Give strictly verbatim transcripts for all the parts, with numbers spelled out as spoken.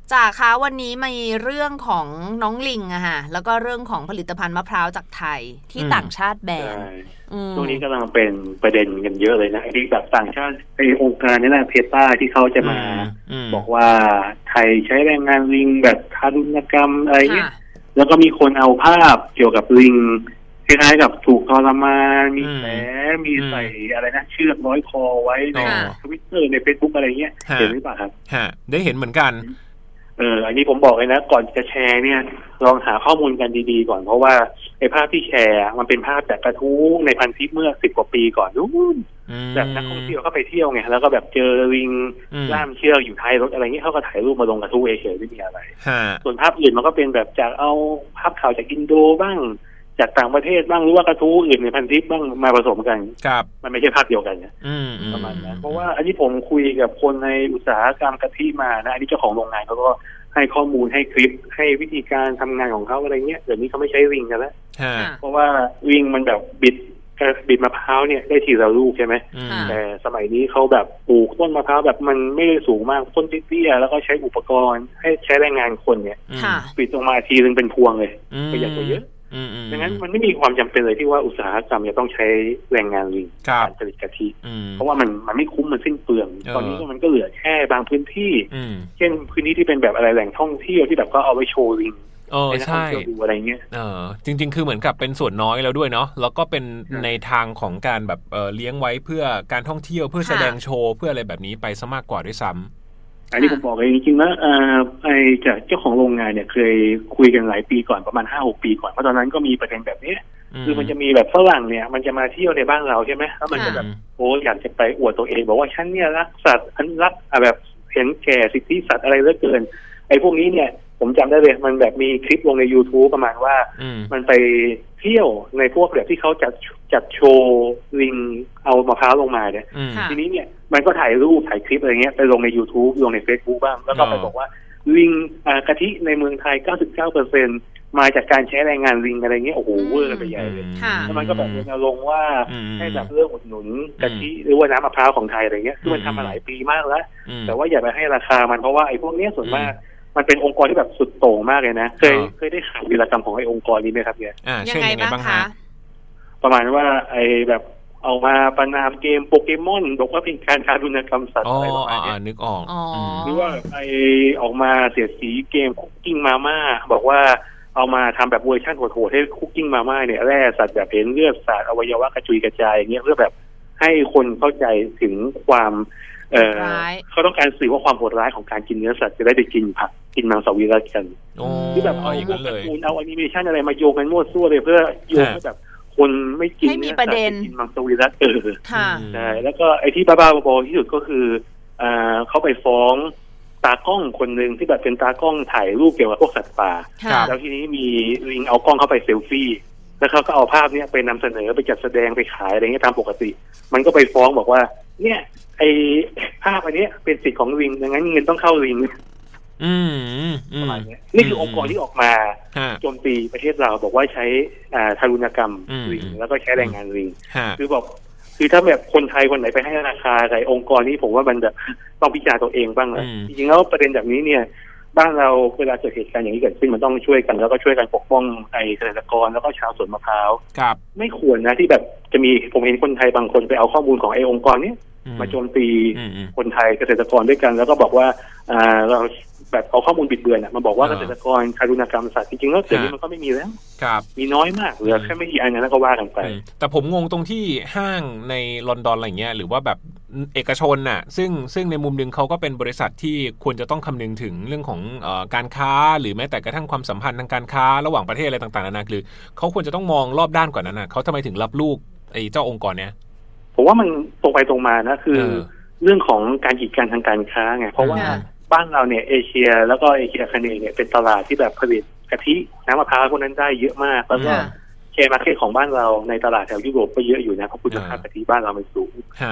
จ่าคะวันนี้มีเรื่องของน้องลิงอะฮะแล้วก็เรื่องของผลิตภัณฑ์มะพร้าวจากไทยที่ต่างชาติแบนช่วงนี้กำลังเป็นประเด็นกันเยอะเลยนะไอ้ที่แบบต่างชาติไอ้องค์การนี่แหละเพต้าที่เขาจะมาบอกว่าไทยใช้แรงงานลิงแบบทารุณกรรมอะไรเงี้ยแล้วก็มีคนเอาภาพเกี่ยวกับลิงคล้ายๆกับถูกทรมานมีแผลมีใส่อะไรนะเชือกร้อยคอไว้ในทวิตเตอร์ในเฟซบุ๊กอะไรเงี้ยเห็นหรือเปล่าครับฮะได้เห็นเหมือนกันเอออันนี้ผมบอกเลยนะก่อนจะแชร์เนี่ยลองหาข้อมูลกันดีๆก่อนเพราะว่าไอ้ภาพที่แชร์มันเป็นภาพจากกระทู้ในพันทิปเมื่อสิบกว่าปีก่อนนู้นแบบนักท่องเที่ยวเข้าไปเที่ยวไงแล้วก็แบบเจอลิงล่ามเชือกอยู่ท้ายรถอะไรเงี้ยเขาก็ถ่ายรูปมาลงกระทู้เฉยๆไม่มีอะไรส่วนภาพอื่นมันก็เป็นแบบจากเอาภาพข่าวจากอินโดบ้างจากต่างประเทศบ้างหรือว่ากระทู้อื่นในพันทิปบ้างมาผสมกันมันไม่ใช่ภาพเดียวกันนะประมาณนั้นเพราะว่าอันนี้ผมคุยกับคนในอุตสาหกรรมกะทิมานะอันนี้เจ้าของโรงงานเขาก็ให้ข้อมูลให้คลิปให้วิธีการทำงานของเขาอะไรเงี้ยเดี๋ยวนี้เขาไม่ใช้ลิงกันแล้วเพราะว่าลิงมันแบบบิดบิดมะพร้าวเนี่ยได้ทีละลูกใช่ไหมแต่สมัยนี้เขาแบบปลูกต้นมะพร้าวแบบมันไม่ได้สูงมากต้นเตี้ยๆแล้วก็ใช้อุปกรณ์ให้ใช้แรงงานคนเนี่ยปิดออกมาทีนึงเป็นพวงเลยประหยัดกว่าเยอะดังนั้นมันไม่มีความจำเป็นเลยที่ว่าอุตสาหกรรมจะต้องใช้แรงงานลิงการผลิตกะทิเพราะว่ามันมันไม่คุ้มมันสิ้นเปลืองตอนนี้มันก็เหลือแค่บางพื้นที่เช่นพื้นที่ที่เป็นแบบอะไรแหล่งท่องเที่ยวที่แบบก็เอาไว้โชว์ลิงเออใช่ดูอะไรเงี้ยเออจริงๆคือเหมือนกับเป็นส่วนน้อยแล้วด้วยเนาะแล้วก็เป็นในทางของการแบบเออเลี้ยงไว้เพื่อการท่องเที่ยวเพื่อแสดงโชว์เพื่ออะไรแบบนี้ไปซะมากกว่าด้วยซ้ำอันนี้ผมบอกเลยจริงๆนะเอ่อไอ้จากเจ้าของโรงงานเนี่ยเคยคุยกันหลายปีก่อนประมาณ ห้าหก ปีก่อนเพราะตอนนั้นก็มีประเด็นแบบนี้คือมันจะมีแบบฝรั่งเนี่ยมันจะมาเที่ยวในบ้านเราใช่ไหมแล้วมันจะแบบโอ้อยากจะไปอวดตัวเองบอกว่าฉันเนี่ยรักสัตว์อันรักแบบเห็นแก่สิทธิสัตว์อะไรเหลือเกินไอ้พวกนี้เนี่ยผมจำได้เลยมันแบบมีคลิปลงใน YouTube ประมาณว่ามันไปเที่ยวในพวกแบบที่เขาจัดจัดโชว์ลิงเอามะพร้าวลงมาเนี่ยทีนี้เนี่ยมันก็ถ่ายรูปถ่ายคลิปอะไรเงี้ยไปลงใน YouTube ลงใน Facebook บ้างแล้วก็ไปบอกว่าลิงกะทิในเมืองไทย เก้าสิบเก้าเปอร์เซ็นต์ มาจากการใช้แรงงานลิงอะไรเงี้ยโอ้โหเวอร์ไปใหญ่เลยแล้วมันก็แบบรณรงค์ว่าให้แบบเรื่องอุดหนุนกะทิหรือว่าน้ำมะพร้าวของไทยอะไรเงี้ยคือมันทำมาหลายปีมากแล้วแต่ว่าอย่าไปให้ราคามันเพราะว่าไอ้พวกนี้ส่วนมากมันเป็นองค์กรที่แบบสุดโต่งมากเลยนะเคยเคยได้ข่าววีรกรรมของไอ้องค์กรนี้ไหมครับเนี่ยยังไงบ้างคะประมาณว่าไอ้แบบเอามาประนามเกมโปเกมอนบอกว่าเป็นการทารุณกรรมสัตว์อะไรประมาณนี้นึกออกหรือว่าไอ้ออกมาเสียดสีเกมคุกกิ้งมาม่าบอกว่าเอามาทำแบบเวอร์ชันโหดๆให้คุกกิ้งมาม่าเนี่ยแร่สัตว์แบบเห็นเลือดสัตว์อวัยวะกระจุยกระจายอย่างเงี้ยเพื่อแบบให้คนเข้าใจถึงความเอ่อเขาต้องการสื่อว่าความโหดร้ายของการกินเนื้อสัตว์จะได้ไปกินผักกินมังสวิรัติกันที่แบบเอาอย่างนั้นเลยเอาแอนิเมชันอะไรมาโยงกันมั่วซั่วเลยเพื่อโยงให้แบบคนไม่กินเนื้อสัตว์กินมังสวิรัติเออใช่แล้วก็ไอ้ที่บ้าๆบอๆที่สุดก็คืออ่าเขาไปฟ้องตากล้องคนหนึ่งที่แบบเป็นตากล้องถ่ายรูปเกี่ยวกับพวกสัตว์ป่าแล้วทีนี้มีลิงเอากล้องเข้าไปเซลฟี่แล้วเขาก็เอาภาพนี้ไปนำเสนอไปจัดแสดงไปขายอะไรเงี้ยตามปกติมันก็ไปฟ้องบอกว่าเนี่ยไอ้ภาพอันนี้เป็นสิทธิ์ของลิงดังนั้นเงินต้องเข้าลิงประมาณนี้นี่คือองค์กรที่ออกมาโจมตีประเทศเราบอกว่าใช้อ่าทารุณกรรมลิงแล้วก็ใช้แรงงานลิงคือบอกคือถ้าแบบคนไทยคนไหนไปให้ราคาใส่องค์กรนี้ผมว่ามันจะต้องพิจารณาตัวเองบ้างนะจริงๆแล้วประเด็นแบบนี้เนี่ยบ้านเราเวลาเกิดเหตุการณ์อย่างนี้เกิดขึ้นมันต้องช่วยกันแล้วก็ช่วยกันปกป้องไอ้เกษตรกรแล้วก็ชาวสวนมะพร้าวไม่ควรนะที่แบบจะมีผมเห็นคนไทยบางคนไปเอาข้อมูลของไอ้องค์กรนี้มาโจมตีคนไทยเกษตรกรด้วยกันแล้วก็บอกว่าอ่าเราแบบเอาข้อมูลบิดเบือนอ่ะมาบอกว่าเกษตรกรทารุณกรรมสัตว์จริงๆแล้วเดี๋ยวนี้มันก็ไม่มีแล้วมีน้อยมากเหลือแค่ไม่กี่อันนั้นก็ว่ากันไปแต่ผมงงตรงที่ห้างในลอนดอนอะไรเงี้ยหรือว่าแบบเอกชนน่ะซึ่งซึ่งในมุมนึงเขาก็เป็นบริษัทที่ควรจะต้องคำนึงถึงเรื่องของเอ่อการค้าหรือแม้แต่กระทั่งความสัมพันธ์ทางการค้าระหว่างประเทศอะไรต่างๆนานาคือเขาควรจะต้องมองรอบด้านกว่านั้นน่ะเขาทำไมถึงรับลูกไอ้เจ้าองค์กรเนี้ยผมว่ามันตรงไปตรงมานะคือเรื่องของการกีดกันทางการค้าไงเพราะว่าบ้านเราเนี่ยเอเชียแล้วก็เอเชียคเนย์เนี่ยเป็นตลาดที่แบบผลิตกะทิน้ำมะพร้าวพวกนั้นได้เยอะมากแล้วก็แชร์มาร์เก็ตของบ้านเราในตลาดแถวยุโรปก็เยอะอยู่นะเพราะคุณภาพกะทิบ้านเรามันสูง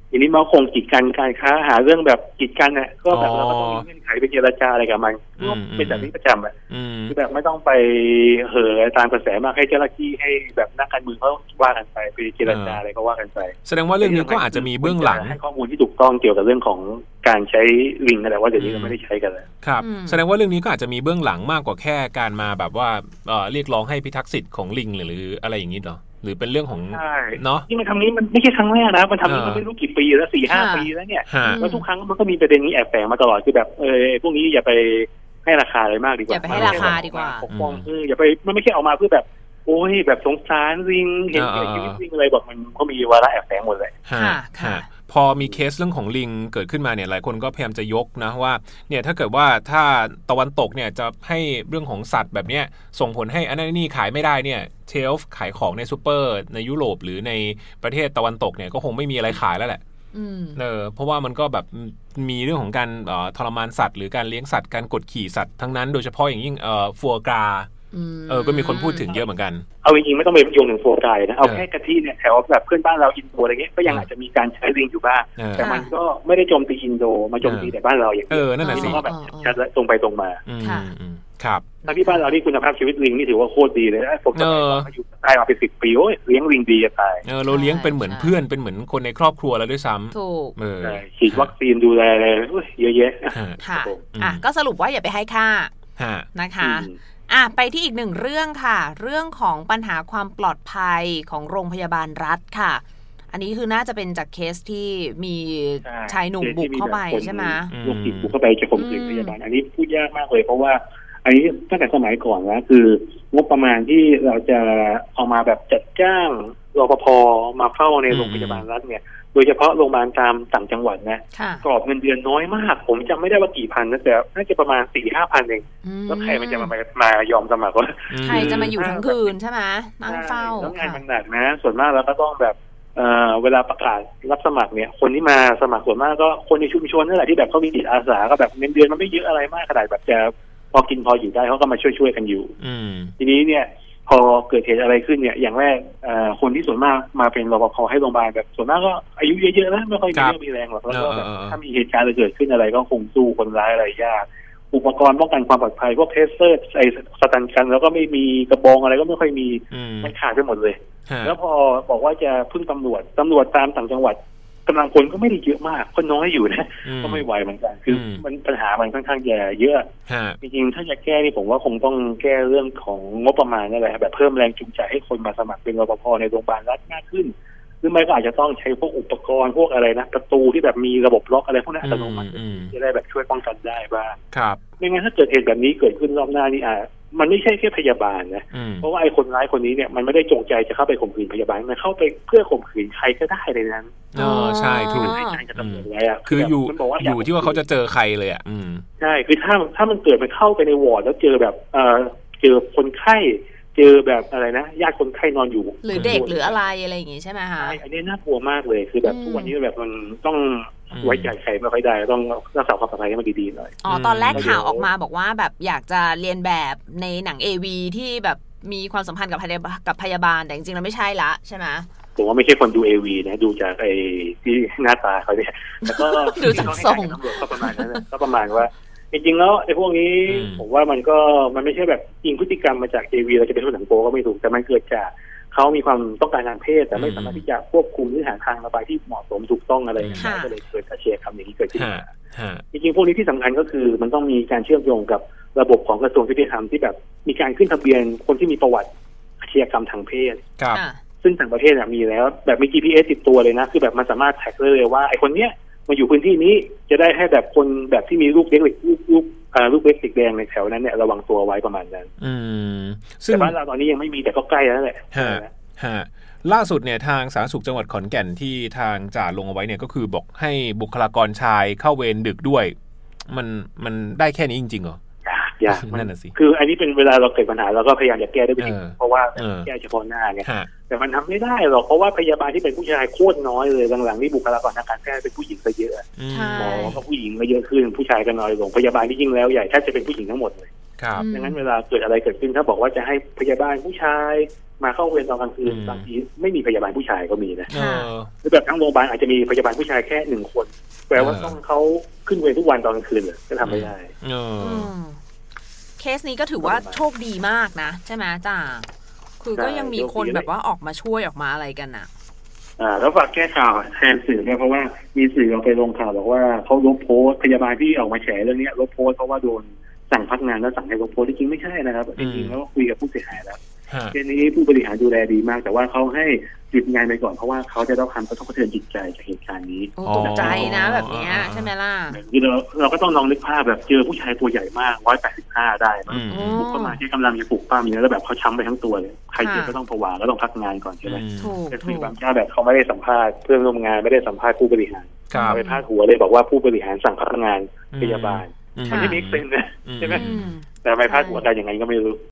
ทีนี้มันคงกีดกันการค้าหาเรื่องแบบกีดกันเนี่ยก็แบบเราก็ต้องมีเงื่อนไขไปเจรจาอะไรกับมันก็เป็นแบบนี้ประจำอ่ะคือแบบไม่ต้องไปเห่อตามกระแสมากให้เจ้าหน้าที่ให้แบบนักการเมืองเขาว่ากันไปไปเจรจาอะไรก็ว่ากันไปแสดงว่าเรื่องนี้ก็อาจจะมีเบื้องหลังให้ข้อมูลที่ถูกต้องเกี่ยวกับเรื่องของการใช้ลิงอะไรว่าเดี๋ยวนี้เราไม่ได้ใช้กันแล้วครับแสดงว่าเรื่องนี้ก็อาจจะมีเบื้องหลังมากกว่าแค่การมาแบบว่าเรียกร้องให้พิทักษ์สิทธิ์ของลิงหรืออะไรอย่างนี้เหรอหรือเป็นเรื่องของเนาะที่มันทำนี้มันไม่ใช่ครั้งแรกนะมันทำนี้มันไม่รู้กี่ปีแล้วสี่ห้าปีแล้วเนี่ยแล้วทุกครั้งมันก็มีประเด็นนี้แอบแฝงมาตลอดคือแบบเออพวกนี้อย่าไปให้ราคาอะไรมากดีกว่าอย่าไปให้ราคาดีกว่าปกป้องเอออย่าไปมันไม่ใช่ออกมาเพื่อแบบโอ้ยแบบสงสารลิงเห็นชีวิตลิงอะไรแบบมันก็มีวาระแอบแฝงหมดเลยค่ะค่ะพอมีเคสเรื่องของลิงเกิดขึ้นมาเนี่ยหลายคนก็พยายามจะยกนะว่าเนี่ยถ้าเกิดว่าถ้าตะวันตกเนี่ยจะให้เรื่องของสัตว์แบบเนี้ยส่งผลให้อันนั้นนี่ขายไม่ได้เนี่ยเชลฟ์ขายของในซูเปอร์ในยุโรปหรือในประเทศตะวันตกเนี่ยก็คงไม่มีอะไรขายแล้วแหละเออเพราะว่ามันก็แบบมีเรื่องของการทรมานสัตว์หรือการเลี้ยงสัตว์การกดขี่สัตว์ทั้งนั้นโดยเฉพาะอย่างยิ่งฟัวกราเออก็มีคนพูดถึงเยอะเหมือนกันเอาจริงๆไม่ต้องไปโยงถึงโฟกายนะเอาแค่กะทิเนี่ยแถวแบบเพื่อนบ้านเราอินโดอะไรเงี้ยก็ยังอาจจะมีการใช้ลิงอยู่บ้างแต่มันก็ไม่ได้โจมตีอินโดมาโจมตีแต่บ้านเราอย่างเออนั่นแหละสิก็แบบชัดตรงไปตรงมาครับถ้าที่บ้านเราที่คุณภาพชีวิตลิงนี่ถือว่าโคตรดีเลยนะผมจะมาอยู่ใต้มาเป็นสิบปีโอ้ยเลี้ยงลิงดีจะตายเออเราเลี้ยงเป็นเหมือนเพื่อนเป็นเหมือนคนในครอบครัวแล้วด้วยซ้ำถูกเออฉีดวัคซีนดูแลอะไรเยอะแยะค่ะอ่ะก็สรุปว่าอย่าไปให้ค่านะคะอ่ะไปที่อีกหนึ่งเรื่องค่ะเรื่องของปัญหาความปลอดภัยของโรงพยาบาลรัฐค่ะอันนี้คือน่าจะเป็นจากเคสที่มีชายหนุ่มบุกเข้าไปใช่ไหมลูกศิษย์บุกเข้าไปจะข่มขืนพยาบาลอันนี้พูดยากมากเลยเพราะว่าอันนี้ตั้งแต่สมัยก่อนนะคืองบประมาณที่เราจะเอามาแบบจัดจ้างรปภ.มาเฝ้าในโรงพยาบาลรัฐเนี่ยโดยเฉพาะโรงพยาบาลตามต่างจังหวัดนะกรอบเงินเดือนน้อยมากผมจำไม่ได้ว่ากี่พันนะแต่น่าจะประมาณสี่ห้าพันเองแล้วใครมันจะมามายอมสมัครวะใครจะมาอยู่ทั้งคืนใช่ไหมนั่งเฝ้าแล้วงานมันหนักนะส่วนมากแล้วก็ต้องแบบเอ่อเวลาประกาศรับสมัครเนี่ยคนที่มาสมัครส่วนมากก็คนในชุมชนนั่นแหละที่แบบเขามีจิตอาสาก็แบบเงินเดือนมันไม่เยอะอะไรมากขนาดแบบจะพอกินพออยู่ได้เขาก็มาช่วยๆกันอยู่ทีนี้เนี่ยพอเกิดเหตุอะไรขึ้นเนี่ยอย่างแรกคนที่ส่วนมากมาเป็นรปภ.ให้โรงพยาบาลแบบส่วนมากก็อายุเยอะๆแล้วไม่ค่อยมีเรื่องมีแรงหรอกแล้วก็แบบถ้ามีเหตุการณ์อะไรเกิดขึ้นอะไรก็คงสู้คนร้ายอะไรยากอุปกรณ์ป้องกันความปลอดภัยพวกเทสเซอร์ไอ้สตันกันแล้วก็ไม่มีกระบองอะไรก็ไม่ค่อยมีมันขาดไปหมดเลยแล้วพอบอกว่าจะพึ่งตำรวจตำรวจตามต่างจังหวัดกำลังพลก็ไม่ได้เยอะมากก็น้อยอยู่นะก็ไม่ไหวเหมือนกันคือมันปัญหามันค่อนข้างแย่เยอะจริงๆถ้าจะแก้นี่ผมว่าคงต้องแก้เรื่องของงบประมาณนั่นแหละแบบเพิ่มแรงจูงใจให้คนมาสมัครเป็นรปภ.ในโรงพยาบาลรัฐมากขึ้นหรือไม่ก็อาจจะต้องใช้พวกอุปกรณ์พวกอะไรนะประตูที่แบบมีระบบล็อกอะไรพวกนั้นอัตโนมัติจะได้แบบช่วยป้องกันได้บ้างครับไม่งั้นถ้าเกิดเหตุแบบนี้เกิดขึ้นรอบหน้านี่อ่ะมันไม่ใช่แค่พยาบาลนะเพราะว่าไอ้คนร้ายคนนี้เนี่ยมันไม่ได้จงใจจะเข้าไปข่มขืนพยาบาลมันเข้าไปเพื่อข่มขืนใครก็ได้เลยนั้นอ๋อใช่ถูกคืออยู่อยู่ที่ว่าเขาจะเจอใครเลยอ่ะอืมใช่คือถ้าถ้ามันเกิดมันเข้าไปในวอร์ดแล้วเจอแบบเอ่อเจอคนไข้เจอแบบอะไรนะญาติคนไข้นอนอยู่หรือเด็กหรืออะไรอะไรอย่างงี้ใช่ไหมคะใช่อันนี้น่ากลัวมากเลยคือแบบทุกวันนี้แบบมันต้องไว้ใจใครไม่ค่อยได้ต้องรักษาความปลอดภัยให้มันดีๆหน่อยอ๋อตอนแรกข่าวออกมาบอกว่าแบบอยากจะเรียนแบบในหนัง เอ วี ที่แบบมีความสัมพันธ์กับพยาบาลกับพยาบาลแต่จริงๆแล้วไม่ใช่ละใช่ไหมผมว่าไม่ใช่คนดู เอ วี นะดูจากไอ้ที่หน้าตาเขาเนี่ยแล้วก็ดูจากทรงตำรวจก็ประมาณนั้นก็ประมาณว่าจริงๆแล้วไอ้พวกนี้ผมว่ามันก็มันไม่ใช่แบบอิงพฤติกรรมมาจาก เอ วี เราจะเป็นผู้หนังโปก็ไม่ถูกแต่มันเกิดจากเขามีความต้องการทางเพศแต่ไม่สามารถที่จะควบคุมหรือหาทางระบายที่เหมาะสมถูกต้องอะไรก็เลยเกิดอาชญากรรมอย่างนี้เกิดขึ้นมาจริงๆพวกนี้ที่สำคัญก็คือมันต้องมีการเชื่อมโยงกับระบบของกระทรวงยุติธรรมที่แบบมีการขึ้นทะเบียนคนที่มีประวัติอาชญากรรมทางเพศซึ่งต่างประเทศมีแล้วแบบมี จี พี เอส ติดตัวเลยนะคือแบบมันสามารถแท็กเลยว่าไอ้คนเนี้ยมาอยู่พื้นที่นี้จะได้ให้แบบคนแบบที่มีลูกเล็กลูกลูกอ่าลูกเล็กติดแดงในแถวนั้นเนี่ยระวังตัวไว้ประมาณนั้นอืมซึ่งบ้านเราตอนนี้ยังไม่มีแต่ก็ใกล้แล้วแหละฮะฮะล่าสุดเนี่ยทางสาธารณสุขจังหวัดขอนแก่นที่ทางจ่าลงเอาไว้เนี่ยก็คือบอกให้บุคลากรชายเข้าเวรดึกด้วยมันมันได้แค่นี้จริงๆเหรอยากนั่นน่ะสิคืออันนี้เป็นเวลาเราเกิดปัญหาเราก็พยายามจะแก้ด้วยวิธีเพราะว่าแก้เฉพาะหน้าไงแต่มันทำไม่ได้หรอกเพราะว่าพยาบาลที่เป็นผู้ชายโคตรน้อยเลยหลังๆนี่บุคลากรทางการแพทย์เป็นผู้หญิงซะเยอะหมอก็ผู้หญิงก็เยอะขึ้นผู้ชายก็น้อยลงพยาบาลที่ยิ่งแล้วใหญ่แทบจะเป็นผู้หญิงทั้งหมดเลยครับดังนั้นเวลาเกิดอะไรเกิดขึ้นถ้าบอกว่าจะให้พยาบาลผู้ชายมาเข้าเวรตอนกลางคืนบางทีไม่มีพยาบาลผู้ชายก็มีนะหรือแบบทั้งโรงพยาบาลอาจจะมีพยาบาลผู้ชายแค่หนึ่งคนแปลว่าต้องเขาขึ้นเวรทุกวันตอนกลางคืนเลยจะทำไม่ได้เคสนี้ก็ถือว่าโชคดีมากนะใช่ไหมจ้าคือก็ยังมีคนแบบว่าออกมาช่วยออกมาอะไรกันอ่ะอ่าแล้วฝากแก้ข่าวแทนสื่อเนี่ยเพราะว่ามีสื่อเอาไปลงข่าวบอกว่าเขาลบโพสต์พยาบาลที่ออกมาแฉเรื่องนี้ลบโพสต์เพราะว่าโดนสั่งพักงานแล้วสั่งให้ลบโพสต์จริงๆไม่ใช่นะครับจริงๆแล้วคุยกับผู้เสียหายแล้วทีนี้ผู้บริหารดูแลดีมากแต่ว่าเขาให้หยุดงานไปก่อนเพราะว่าเขาจะต้องทำกระทบกระเทือนจิตใจจากเหตุการณ์นี้ตกใจนะแบบนี้ใช่ไหมล่ะคือเราเราก็ต้องลองนึกภาพแบบเจอผู้ชายตัวใหญ่มากร้อยแปดสิบห้าได้บุกเข้ามาที่กำลังจะปลุกปั้มเนี่ยแล้วแบบเขาช้ำไปทั้งตัวเลยใครเจอก็ต้องผวาก็ต้องพักงานก่อนใช่ไหมแต่คือบางเจ้าแบบเขาไม่ได้สัมภาษณ์เพื่อนร่วมงานไม่ได้สัมภาษณ์ผู้บริหารไปพาดหัวเลยบอกว่าผู้บริหารสั่งพักงานพยาบาลมันไม่มีเซนนะใช่ไหมแต่ไม่พาดหัวกันยังไงก็ไม่รู้